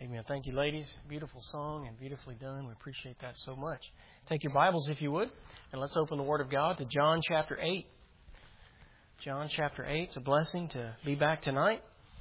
Amen. Thank you, ladies. Beautiful song and beautifully done. We appreciate that so much. Take your Bibles, if you would, and let's open the Word of God to John chapter 8. John chapter 8. It's a blessing to be back tonight.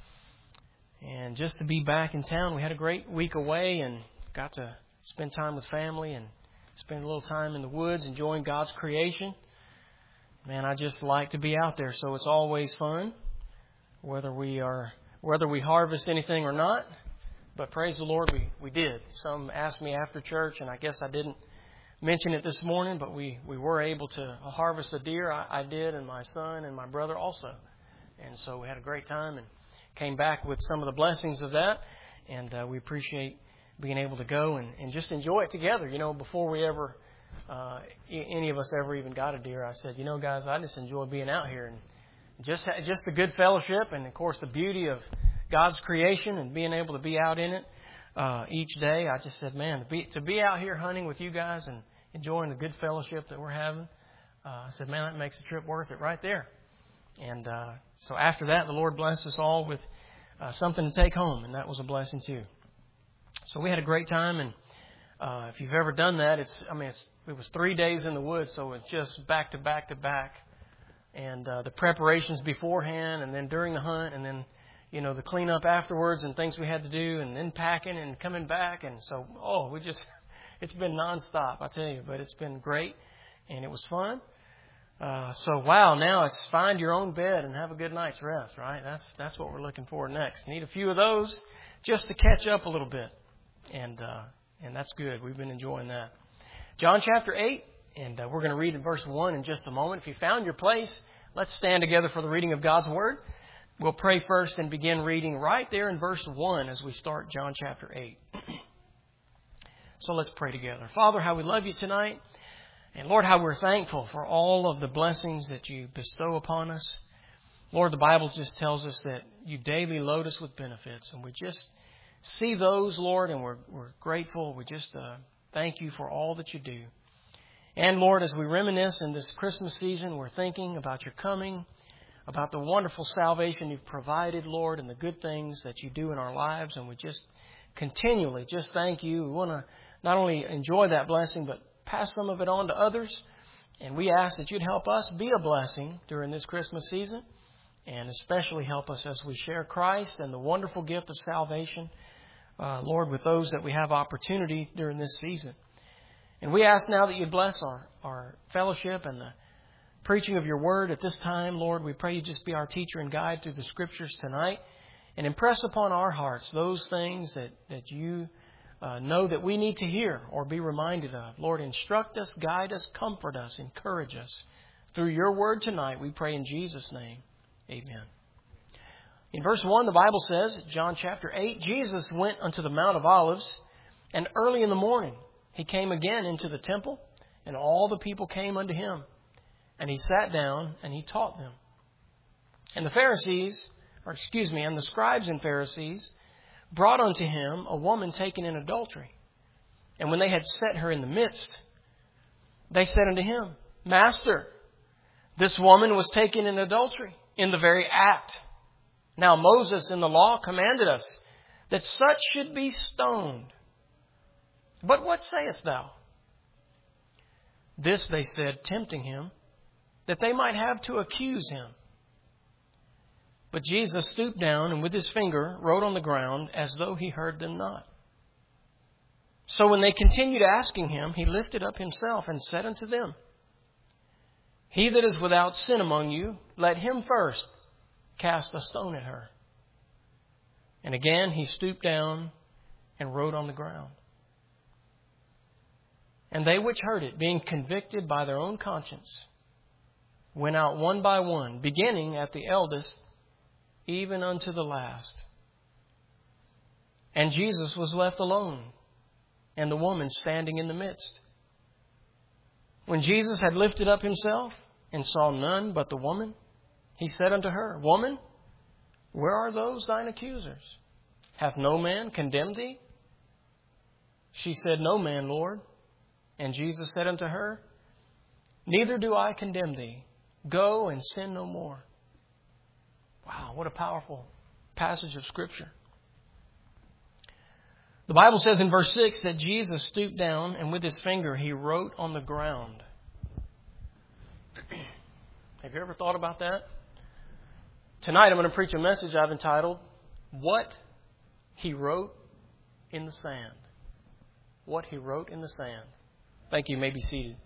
And just to be back in town. We had a great week away and got to spend time with family and spend a little time in the woods enjoying God's creation. Man, I just like to be out there, so it's always fun, whether we harvest anything or not. But praise the Lord, we did. Some asked me after church, and I guess I didn't mention it this morning, but we were able to harvest a deer. I did, and my son and my brother also. And so we had a great time and came back with some of the blessings of that. And we appreciate being able to go and just enjoy it together. You know, before we ever, any of us ever even got a deer, I said, you know, guys, I just enjoy being out here. And just the good fellowship and, of course, the beauty of God's creation and being able to be out in it each day. I just said, man, to be out here hunting with you guys and enjoying the good fellowship that we're having, I said, man, that makes the trip worth it right there. And so after that, the Lord blessed us all with something to take home, and that was a blessing too. So we had a great time, and if you've ever done that, it was 3 days in the woods, so it's just back to back to back. And the preparations beforehand, and then during the hunt, and then the cleanup afterwards and things we had to do, and then packing and coming back. And so, it's been nonstop, I tell you, but it's been great and it was fun. So now it's find your own bed and have a good night's rest, right? That's what we're looking for next. Need a few of those just to catch up a little bit. And that's good. We've been enjoying that. John chapter 8, and we're going to read in verse 1 in just a moment. If you found your place, let's stand together for the reading of God's Word. We'll pray first and begin reading right there in verse 1 as we start John chapter 8. So let's pray together. Father, how we love you tonight. And Lord, how we're thankful for all of the blessings that you bestow upon us. Lord, the Bible just tells us that you daily load us with benefits. And we just see those, Lord, and we're grateful. We just thank you for all that you do. And Lord, as we reminisce in this Christmas season, we're thinking about your coming, about the wonderful salvation you've provided, Lord, and the good things that you do in our lives. And we just continually just thank you. We want to not only enjoy that blessing, but pass some of it on to others. And we ask that you'd help us be a blessing during this Christmas season, and especially help us as we share Christ and the wonderful gift of salvation, Lord, with those that we have opportunity during this season. And we ask now that you'd bless our fellowship and the preaching of your word at this time. Lord, we pray you just be our teacher and guide through the scriptures tonight and impress upon our hearts those things that you know that we need to hear or be reminded of. Lord, instruct us, guide us, comfort us, encourage us through your word tonight. We pray in Jesus' name. Amen. In verse 1, the Bible says, John chapter 8, Jesus went unto the Mount of Olives, and early in the morning he came again into the temple, and all the people came unto him. And he sat down and he taught them. And the scribes and Pharisees brought unto him a woman taken in adultery. And when they had set her in the midst, they said unto him, Master, this woman was taken in adultery in the very act. Now Moses in the law commanded us that such should be stoned. But what sayest thou? This they said, tempting him, that they might have to accuse him. But Jesus stooped down and with his finger wrote on the ground as though he heard them not. So when they continued asking him, he lifted up himself and said unto them, He that is without sin among you, let him first cast a stone at her. And again he stooped down and wrote on the ground. And they which heard it, being convicted by their own conscience, went out one by one, beginning at the eldest, even unto the last. And Jesus was left alone, and the woman standing in the midst. When Jesus had lifted up himself, and saw none but the woman, he said unto her, Woman, where are those thine accusers? Hath no man condemned thee? She said, No man, Lord. And Jesus said unto her, Neither do I condemn thee. Go and sin no more. Wow, what a powerful passage of Scripture. The Bible says in verse 6 that Jesus stooped down and with His finger He wrote on the ground. Have you ever thought about that? Tonight I'm going to preach a message I've entitled, What He Wrote in the Sand. What He wrote in the sand. Thank you. You may be seated.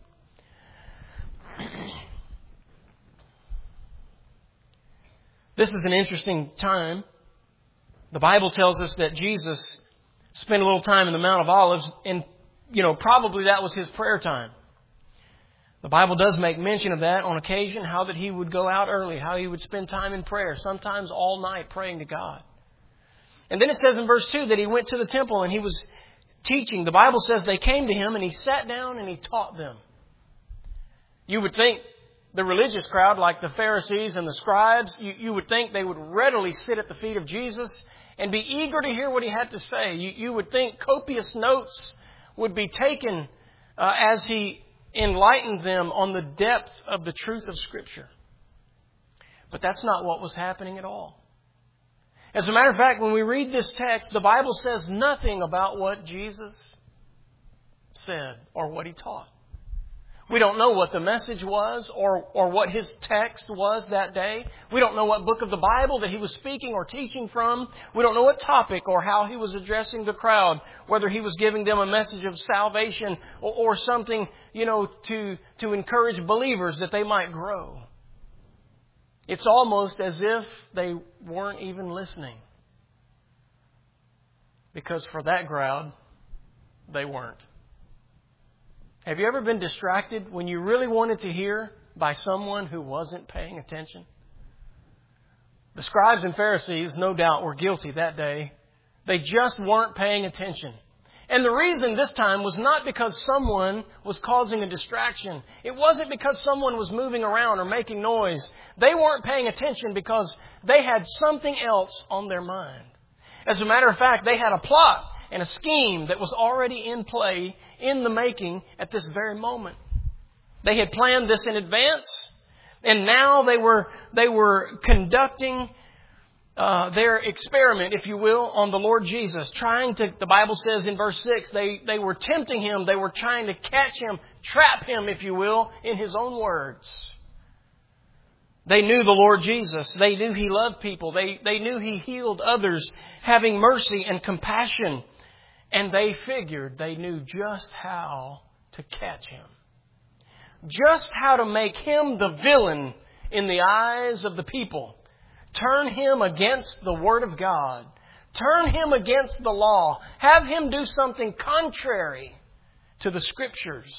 This is an interesting time. The Bible tells us that Jesus spent a little time in the Mount of Olives, and, probably that was His prayer time. The Bible does make mention of that on occasion, how that He would go out early, how He would spend time in prayer, sometimes all night praying to God. And then it says in verse 2 that He went to the temple and He was teaching. The Bible says they came to Him and He sat down and He taught them. You would think the religious crowd, like the Pharisees and the scribes, you would think they would readily sit at the feet of Jesus and be eager to hear what He had to say. You would think copious notes would be taken as He enlightened them on the depth of the truth of Scripture. But that's not what was happening at all. As a matter of fact, when we read this text, the Bible says nothing about what Jesus said or what He taught. We don't know what the message was or what His text was that day. We don't know what book of the Bible that He was speaking or teaching from. We don't know what topic or how He was addressing the crowd, whether He was giving them a message of salvation or something, to encourage believers that they might grow. It's almost as if they weren't even listening. Because for that crowd, they weren't. Have you ever been distracted when you really wanted to hear by someone who wasn't paying attention? The scribes and Pharisees, no doubt, were guilty that day. They just weren't paying attention. And the reason this time was not because someone was causing a distraction. It wasn't because someone was moving around or making noise. They weren't paying attention because they had something else on their mind. As a matter of fact, they had a plot and a scheme that was already in play, in the making, at this very moment. They had planned this in advance, and now they were conducting their experiment, if you will, on the Lord Jesus. The Bible says in verse 6, they were tempting Him. They were trying to catch Him, trap Him, if you will, in His own words. They knew the Lord Jesus. They knew He loved people. They knew He healed others, having mercy and compassion. And they figured they knew just how to catch Him. Just how to make Him the villain in the eyes of the people. Turn Him against the Word of God. Turn Him against the law. Have Him do something contrary to the Scriptures.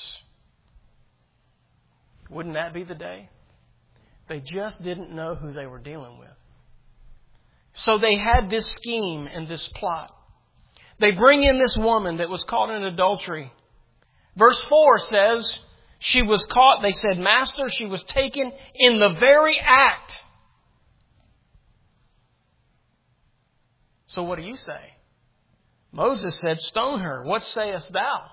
Wouldn't that be the day? They just didn't know who they were dealing with. So they had this scheme and this plot. They bring in this woman that was caught in adultery. Verse 4 says, she was caught. They said, Master, she was taken in the very act. So what do you say? Moses said, stone her. What sayest thou?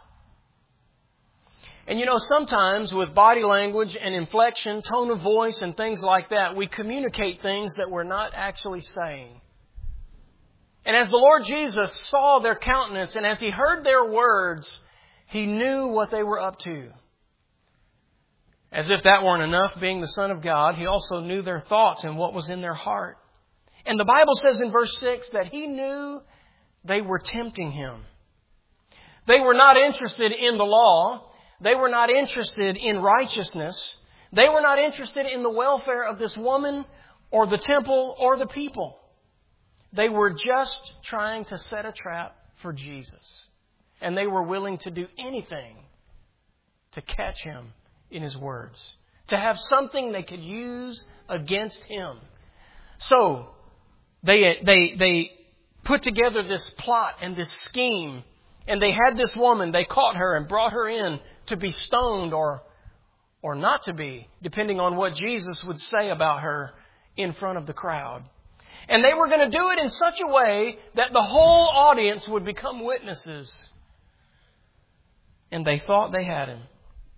And sometimes with body language and inflection, tone of voice and things like that, we communicate things that we're not actually saying. And as the Lord Jesus saw their countenance and as He heard their words, He knew what they were up to. As if that weren't enough, being the Son of God, He also knew their thoughts and what was in their heart. And the Bible says in verse 6 that He knew they were tempting Him. They were not interested in the law. They were not interested in righteousness. They were not interested in the welfare of this woman or the temple or the people. They were just trying to set a trap for Jesus. And they were willing to do anything to catch Him in His words. To have something they could use against Him. So, they put together this plot and this scheme. And they had this woman, they caught her and brought her in to be stoned or not to be, depending on what Jesus would say about her in front of the crowd. And they were going to do it in such a way that the whole audience would become witnesses. And they thought they had Him.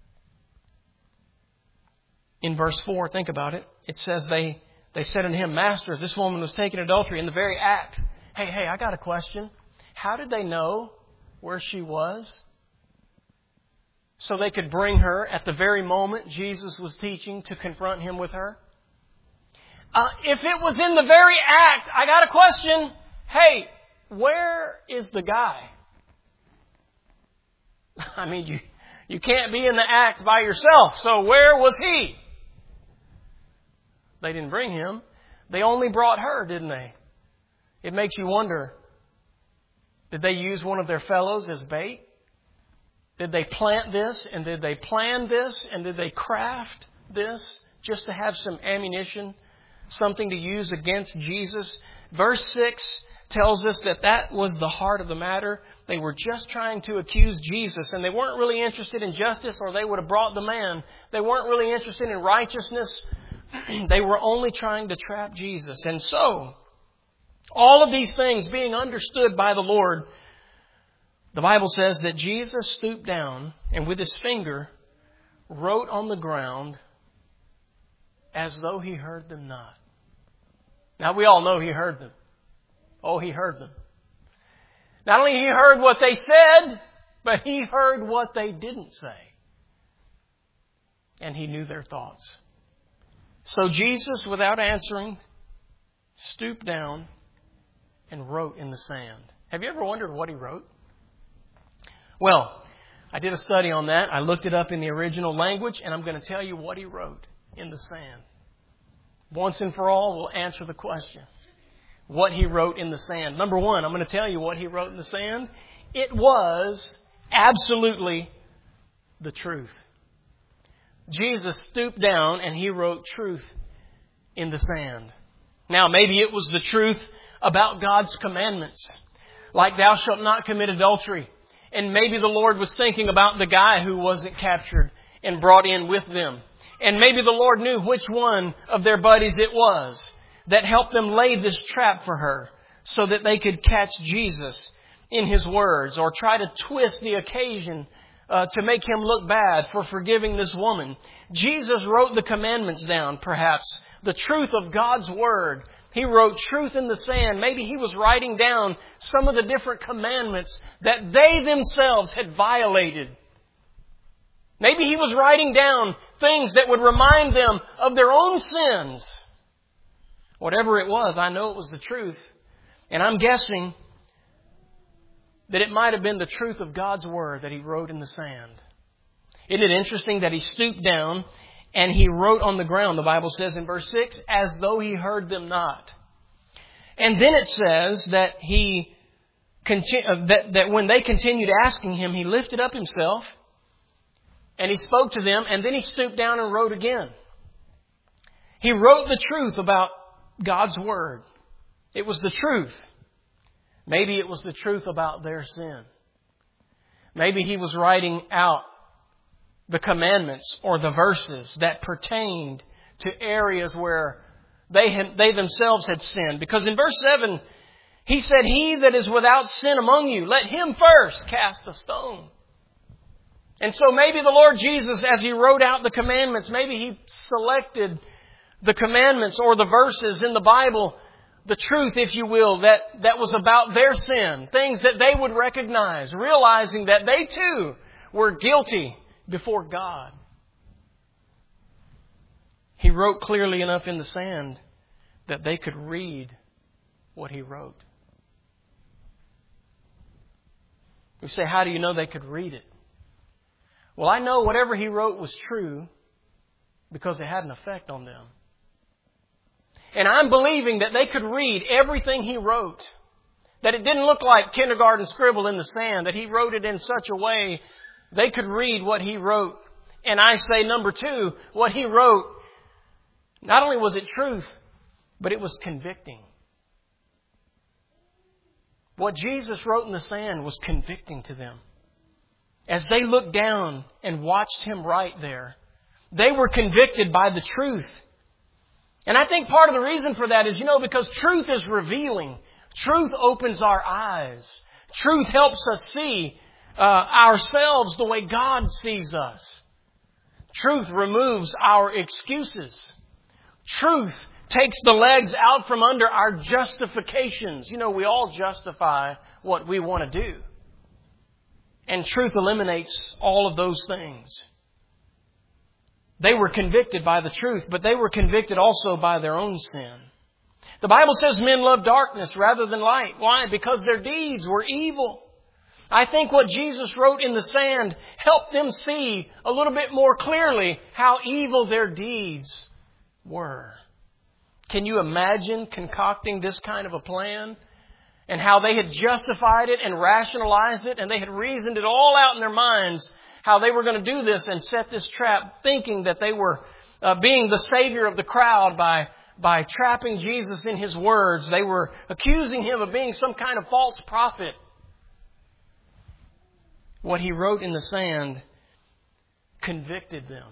In verse 4, think about it. It says they said unto Him, Master, this woman was taken in adultery in the very act. Hey, I got a question. How did they know where she was so they could bring her at the very moment Jesus was teaching to confront him with her? If it was in the very act, I got a question. Hey, where is the guy? I mean, you can't be in the act by yourself. So where was he? They didn't bring him. They only brought her, didn't they? It makes you wonder, did they use one of their fellows as bait? Did they plant this and did they plan this and did they craft this just to have some ammunition, something to use against Jesus? Verse 6 tells us that was the heart of the matter. They were just trying to accuse Jesus, and they weren't really interested in justice, or they would have brought the man. They weren't really interested in righteousness. They were only trying to trap Jesus. And so, all of these things being understood by the Lord, the Bible says that Jesus stooped down and with his finger wrote on the ground as though he heard them not. Now, we all know he heard them. Oh, he heard them. Not only he heard what they said, but he heard what they didn't say. And he knew their thoughts. So Jesus, without answering, stooped down and wrote in the sand. Have you ever wondered what he wrote? Well, I did a study on that. I looked it up in the original language, and I'm going to tell you what he wrote in the sand. Once and for all, we'll answer the question. What he wrote in the sand. Number one, I'm going to tell you what he wrote in the sand. It was absolutely the truth. Jesus stooped down and he wrote truth in the sand. Now, maybe it was the truth about God's commandments, like thou shalt not commit adultery. And maybe the Lord was thinking about the guy who wasn't captured and brought in with them. And maybe the Lord knew which one of their buddies it was that helped them lay this trap for her so that they could catch Jesus in his words or try to twist the occasion to make him look bad for forgiving this woman. Jesus wrote the commandments down, perhaps, the truth of God's Word. He wrote truth in the sand. Maybe he was writing down some of the different commandments that they themselves had violated. Maybe he was writing down things that would remind them of their own sins. Whatever it was, I know it was the truth. And I'm guessing that it might have been the truth of God's Word that he wrote in the sand. Isn't it interesting that he stooped down and he wrote on the ground, the Bible says in verse 6, as though he heard them not. And then it says that that when they continued asking him, he lifted up himself and he spoke to them, and then he stooped down and wrote again. He wrote the truth about God's Word. It was the truth. Maybe it was the truth about their sin. Maybe he was writing out the commandments or the verses that pertained to areas where they themselves had sinned. Because in verse 7, he said, he that is without sin among you, let him first cast a stone. And so maybe the Lord Jesus, as he wrote out the commandments, maybe he selected the commandments or the verses in the Bible, the truth, if you will, that was about their sin, things that they would recognize, realizing that they too were guilty before God. He wrote clearly enough in the sand that they could read what he wrote. We say, how do you know they could read it? Well, I know whatever he wrote was true because it had an effect on them. And I'm believing that they could read everything he wrote. That it didn't look like kindergarten scribble in the sand. That he wrote it in such a way they could read what he wrote. And I say, number two, what he wrote, not only was it truth, but it was convicting. What Jesus wrote in the sand was convicting to them. As they looked down and watched him write there, they were convicted by the truth. And I think part of the reason for that is, because truth is revealing. Truth opens our eyes. Truth helps us see ourselves the way God sees us. Truth removes our excuses. Truth takes the legs out from under our justifications. We all justify what we want to do. And truth eliminates all of those things. They were convicted by the truth, but they were convicted also by their own sin. The Bible says men love darkness rather than light. Why? Because their deeds were evil. I think what Jesus wrote in the sand helped them see a little bit more clearly how evil their deeds were. Can you imagine concocting this kind of a plan? And how they had justified it and rationalized it, and they had reasoned it all out in their minds, how they were going to do this and set this trap, thinking that they were being the savior of the crowd by trapping Jesus in His words. They were accusing Him of being some kind of false prophet. What He wrote in the sand convicted them.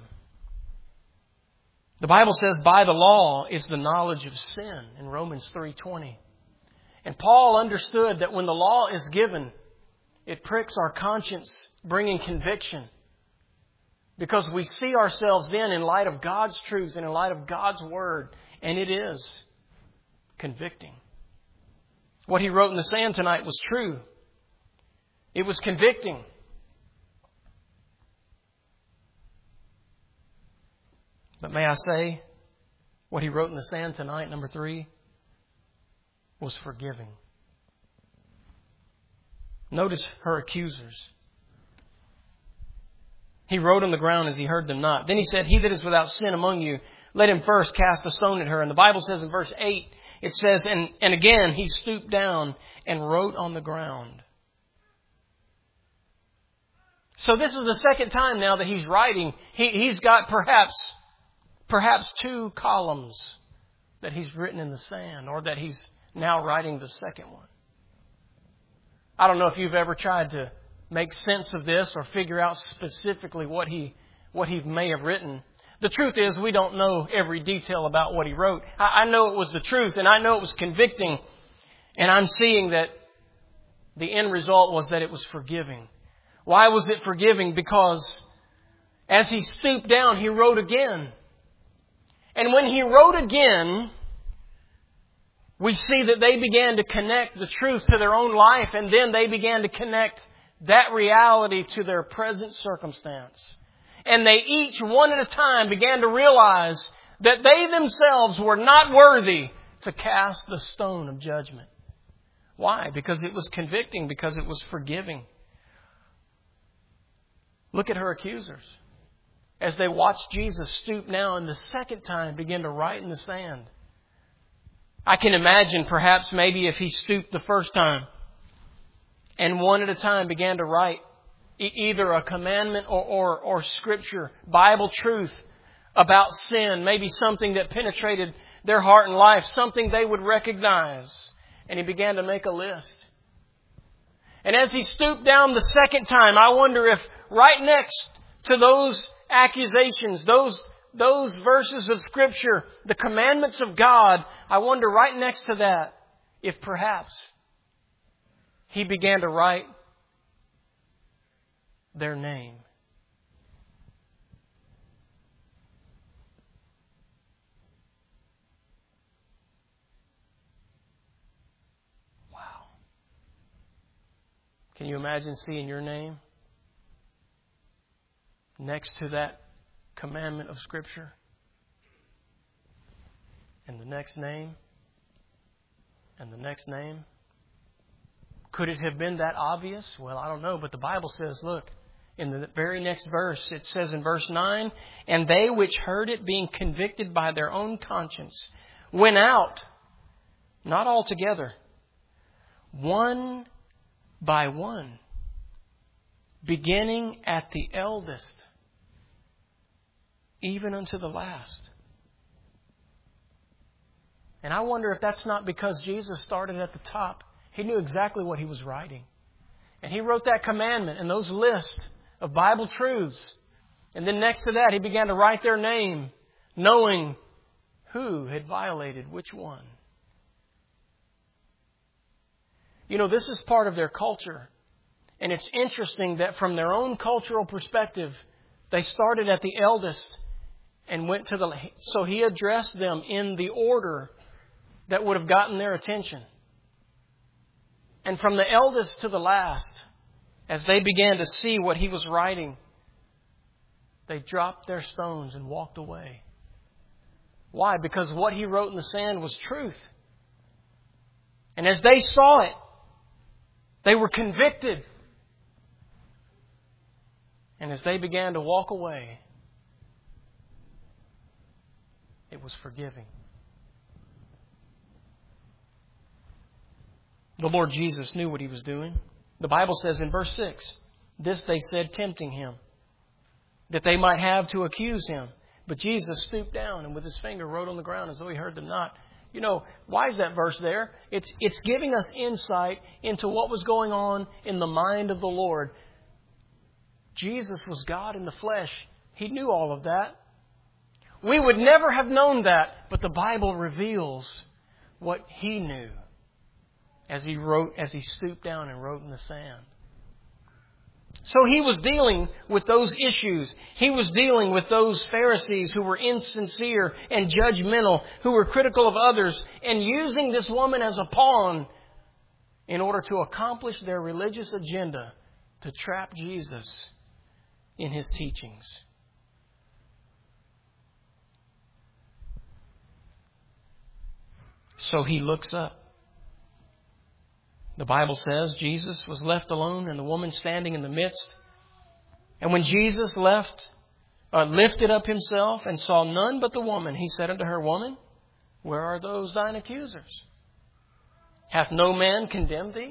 The Bible says, by the law is the knowledge of sin in Romans 3:20. And Paul understood that when the law is given, it pricks our conscience, bringing conviction. Because we see ourselves then in light of God's truth and in light of God's Word. And it is convicting. What he wrote in the sand tonight was true. It was convicting. But may I say, what he wrote in the sand tonight, number 3, was forgiving. Notice her accusers. He wrote on the ground as he heard them not. Then he said, he that is without sin among you, let him first cast a stone at her. And the Bible says in verse 8, it says, and again he stooped down and wrote on the ground. So this is the second time now that he's writing. He's got perhaps 2 columns that he's written in the sand, or that he's now writing the second one. I don't know if you've ever tried to make sense of this or figure out specifically what he may have written. The truth is, we don't know every detail about what he wrote. I know it was the truth, and I know it was convicting. And I'm seeing that the end result was that it was forgiving. Why was it forgiving? Because as he stooped down, he wrote again. And when he wrote again, we see that they began to connect the truth to their own life, and then they began to connect that reality to their present circumstance. And they each, one at a time, began to realize that they themselves were not worthy to cast the stone of judgment. Why? Because it was convicting, because it was forgiving. Look at her accusers. As they watched Jesus stoop now and the second time begin to write in the sand. I can imagine perhaps maybe if he stooped the first time and one at a time began to write either a commandment or scripture, Bible truth about sin, maybe something that penetrated their heart and life, something they would recognize. And he began to make a list. And as he stooped down the second time, I wonder if right next to those accusations, those verses of Scripture, the commandments of God, I wonder right next to that if perhaps he began to write their name. Wow. Can you imagine seeing your name next to that commandment of Scripture? And the next name? And the next name? Could it have been that obvious? Well, I don't know, but the Bible says, look, in the very next verse, it says in verse 9, and they which heard it, being convicted by their own conscience, went out, not all together, one by one, beginning at the eldest, even unto the last. And I wonder if that's not because Jesus started at the top. He knew exactly what he was writing. And he wrote that commandment and those lists of Bible truths. And then next to that, he began to write their name, knowing who had violated which one. You know, this is part of their culture. And it's interesting that from their own cultural perspective, they started at the eldest and went to the... So he addressed them in the order that would have gotten their attention. And from the eldest to the last, as they began to see what he was writing, they dropped their stones and walked away. Why? Because what he wrote in the sand was truth. And as they saw it, they were convicted. And as they began to walk away, it was forgiving. The Lord Jesus knew what he was doing. The Bible says in verse 6, this they said, tempting him, that they might have to accuse him. But Jesus stooped down and with his finger wrote on the ground as though he heard them not. You know, why is that verse there? It's giving us insight into what was going on in the mind of the Lord. Jesus was God in the flesh. He knew all of that. We would never have known that, but the Bible reveals what he knew as he stooped down and wrote in the sand. So he was dealing with those issues. He was dealing with those Pharisees who were insincere and judgmental, who were critical of others, and using this woman as a pawn in order to accomplish their religious agenda to trap Jesus in his teachings. So he looks up. The Bible says Jesus was left alone and the woman standing in the midst. And when Jesus lifted up himself and saw none but the woman, he said unto her, Woman, where are those thine accusers? Hath no man condemned thee?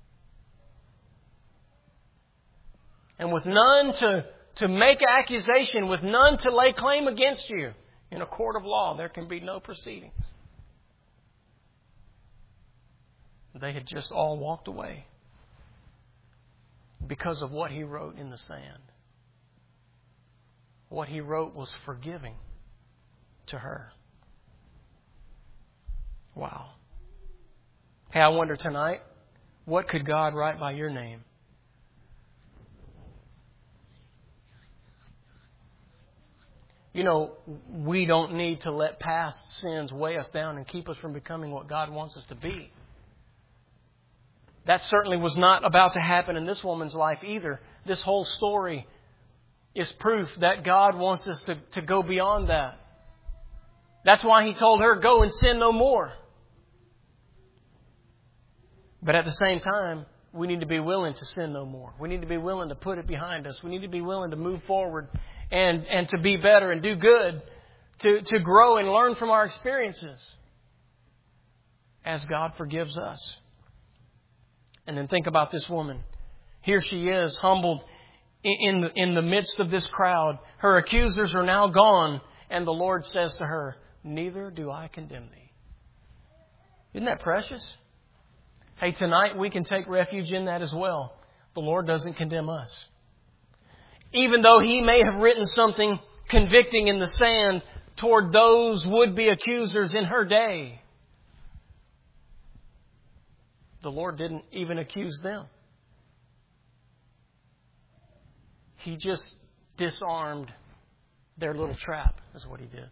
And with none to make accusation, with none to lay claim against you, in a court of law there can be no proceedings. They had just all walked away because of what he wrote in the sand. What he wrote was forgiving to her. Wow. Hey, I wonder tonight, what could God write by your name? You know, we don't need to let past sins weigh us down and keep us from becoming what God wants us to be. That certainly was not about to happen in this woman's life either. This whole story is proof that God wants us to go beyond that. That's why he told her, go and sin no more. But at the same time, we need to be willing to sin no more. We need to be willing to put it behind us. We need to be willing to move forward and to be better and do good, to grow and learn from our experiences as God forgives us. And then think about this woman. Here she is, humbled in the midst of this crowd. Her accusers are now gone. And the Lord says to her, neither do I condemn thee. Isn't that precious? Hey, tonight we can take refuge in that as well. The Lord doesn't condemn us. Even though he may have written something convicting in the sand toward those would-be accusers in her day, the Lord didn't even accuse them. He just disarmed their little trap, is what he did.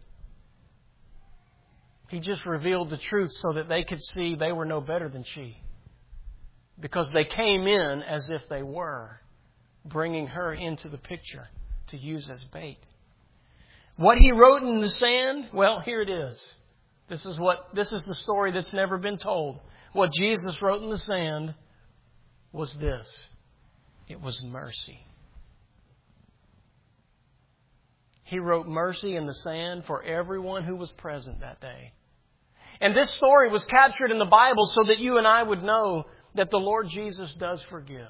He just revealed the truth so that they could see they were no better than she. Because they came in as if they were, bringing her into the picture to use as bait. What he wrote in the sand, well, here it is. This is the story that's never been told. What Jesus wrote in the sand was this. It was mercy. He wrote mercy in the sand for everyone who was present that day. And this story was captured in the Bible so that you and I would know that the Lord Jesus does forgive.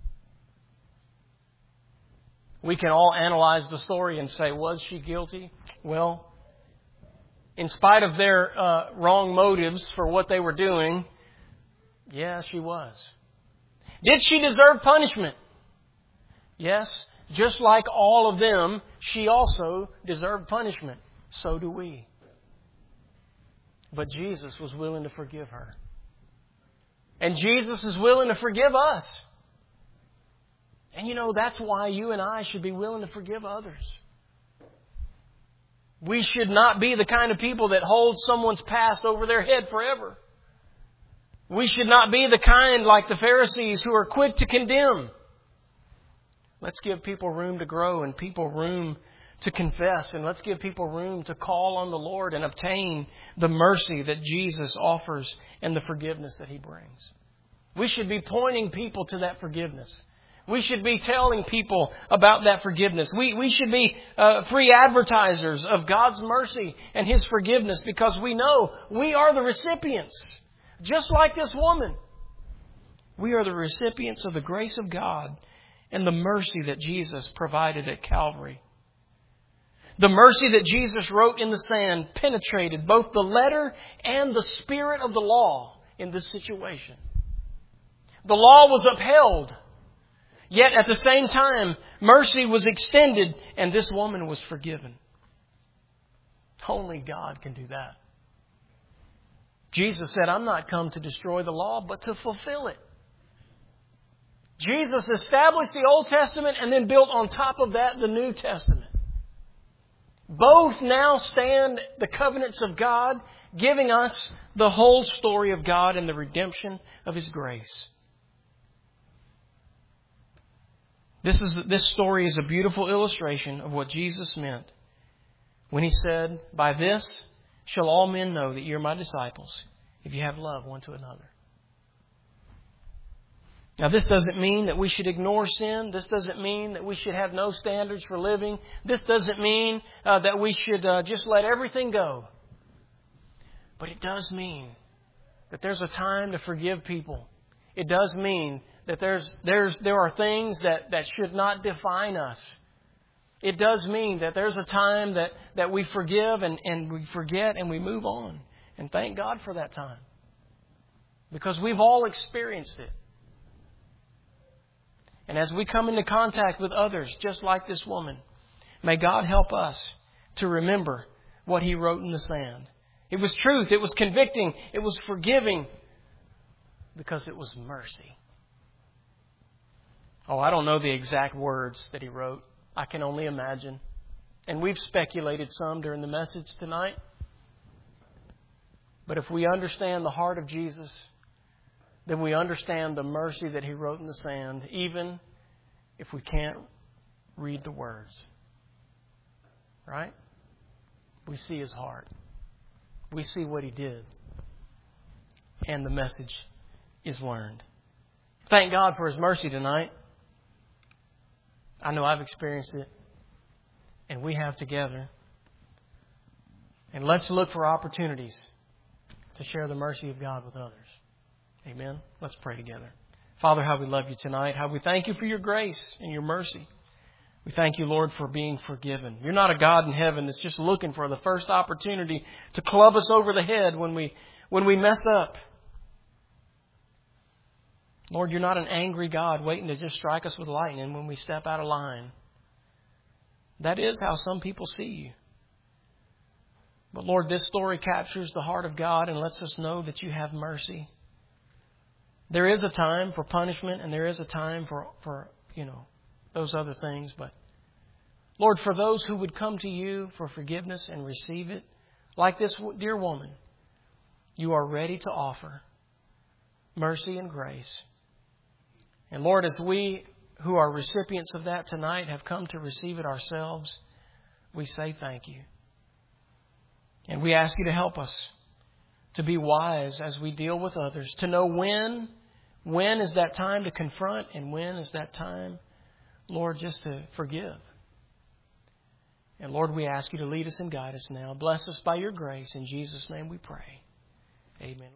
We can all analyze the story and say, was she guilty? Well, in spite of their wrong motives for what they were doing, yeah, she was. Did she deserve punishment? Yes. Just like all of them, she also deserved punishment. So do we. But Jesus was willing to forgive her. And Jesus is willing to forgive us. And you know, that's why you and I should be willing to forgive others. We should not be the kind of people that hold someone's past over their head forever. We should not be the kind like the Pharisees who are quick to condemn. Let's give people room to grow and people room to confess. And let's give people room to call on the Lord and obtain the mercy that Jesus offers and the forgiveness that He brings. We should be pointing people to that forgiveness. We should be telling people about that forgiveness. We should be free advertisers of God's mercy and His forgiveness, because we know we are the recipients. Just like this woman. We are the recipients of the grace of God and the mercy that Jesus provided at Calvary. The mercy that Jesus wrote in the sand penetrated both the letter and the spirit of the law in this situation. The law was upheld, yet at the same time, mercy was extended and this woman was forgiven. Only God can do that. Jesus said, I'm not come to destroy the law, but to fulfill it. Jesus established the Old Testament and then built on top of that the New Testament. Both now stand the covenants of God, giving us the whole story of God and the redemption of His grace. This story is a beautiful illustration of what Jesus meant when He said, by this shall all men know that you're my disciples, if you have love one to another. Now, this doesn't mean that we should ignore sin. This doesn't mean that we should have no standards for living. This doesn't mean that we should just let everything go. But it does mean that there's a time to forgive people. It does mean that there are things that should not define us. It does mean that there's a time that we forgive and we forget and we move on. And thank God for that time. Because we've all experienced it. And as we come into contact with others, just like this woman, may God help us to remember what He wrote in the sand. It was truth. It was convicting. It was forgiving. Because it was mercy. Oh, I don't know the exact words that He wrote. I can only imagine. And we've speculated some during the message tonight. But if we understand the heart of Jesus, then we understand the mercy that He wrote in the sand, even if we can't read the words. Right? We see His heart. We see what He did. And the message is learned. Thank God for His mercy tonight. I know I've experienced it. And we have together. And let's look for opportunities to share the mercy of God with others. Amen. Let's pray together. Father, how we love You tonight. How we thank You for Your grace and Your mercy. We thank You, Lord, for being forgiven. You're not a God in heaven that's just looking for the first opportunity to club us over the head when we mess up. Lord, You're not an angry God waiting to just strike us with lightning when we step out of line. That is how some people see You. But Lord, this story captures the heart of God and lets us know that You have mercy. There is a time for punishment and there is a time for those other things. But Lord, for those who would come to You for forgiveness and receive it, like this dear woman, You are ready to offer mercy and grace. And Lord, as we who are recipients of that tonight have come to receive it ourselves, we say thank You. And we ask You to help us to be wise as we deal with others, to know when is that time to confront and when is that time, Lord, just to forgive. And Lord, we ask You to lead us and guide us now. Bless us by Your grace. In Jesus' name we pray. Amen.